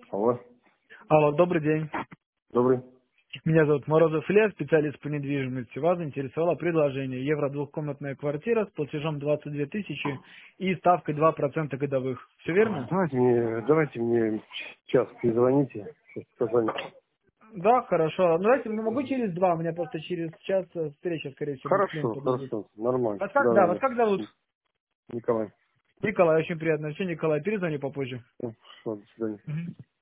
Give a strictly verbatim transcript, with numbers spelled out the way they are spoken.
Алло, Алло, добрый день. добрый. Меня зовут Морозов Илья, специалист по недвижимости. Вас интересовало предложение евро двухкомнатная квартира с платежом двадцать две тысячи и ставкой два процента годовых. Все верно? Давайте мне, давайте мне сейчас перезвоните, сейчас позвоню. Да, хорошо. Ну, давайте, ну, могу через два, у меня просто через час э, встреча, скорее всего, будет, клиент Хорошо, подойдет. хорошо, нормально. Вас как, Да, да, да, вас как зовут? да. Николай. Николай, очень приятно. Все, Николай, перезвони попозже. Все, до свидания. Мгм.